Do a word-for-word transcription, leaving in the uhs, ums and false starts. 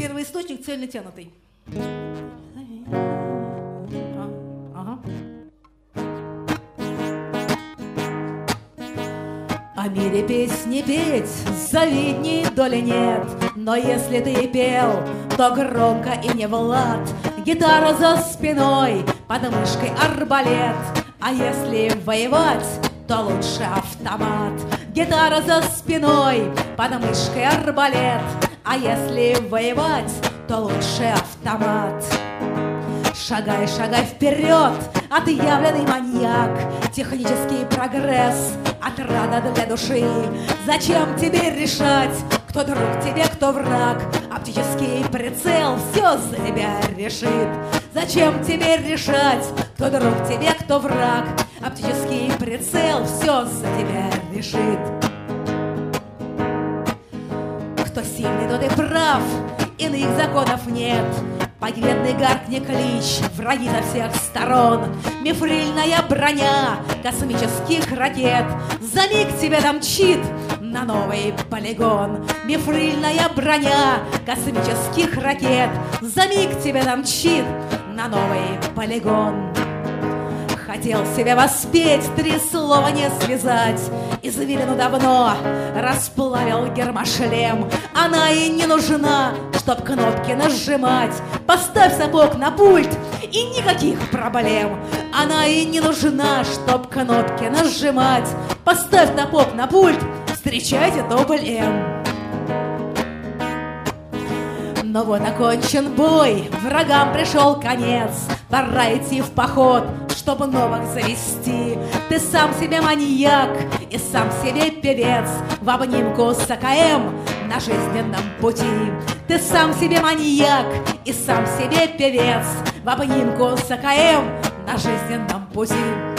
первоисточник цельно тянутый. Ага. О мире песни петь завидней доли нет, но если ты и пел, то громко и не Влад. Гитара за спиной, под мышкой арбалет, а если воевать, то лучше автомат. Гитара за спиной, под мышкой арбалет, а если воевать, то лучше автомат. Шагай, шагай вперед, отъявленный маньяк, технический прогресс, отрада для души. Зачем тебе решать, кто друг тебе, кто враг? Оптический прицел все за тебя решит. Зачем тебе решать, кто друг тебе, кто враг? Оптический прицел все за тебя решит. Кто сильный, тот и прав, иных законов нет. Победный гаркни клич, враги со всех сторон. Мифрильная броня космических ракет за миг тебя домчит на новый полигон. Мифрильная броня космических ракет за миг тебя домчит на новый полигон. Хотел себя воспеть, три слова не связать, извилину давно расплавил гермошлем. Она и не нужна, чтоб кнопки нажимать. Поставь сапог на пульт и никаких проблем. Она и не нужна, чтоб кнопки нажимать. Поставь сапог на пульт, встречайте дубль М. Но вот окончен бой, врагам пришел конец. Пора идти в поход, чтобы новых завести. Ты сам себе маньяк и сам себе певец в обнимку с АКМ на жизненном пути. Ты сам себе маньяк и сам себе певец в обнимку с АКМ на жизненном пути.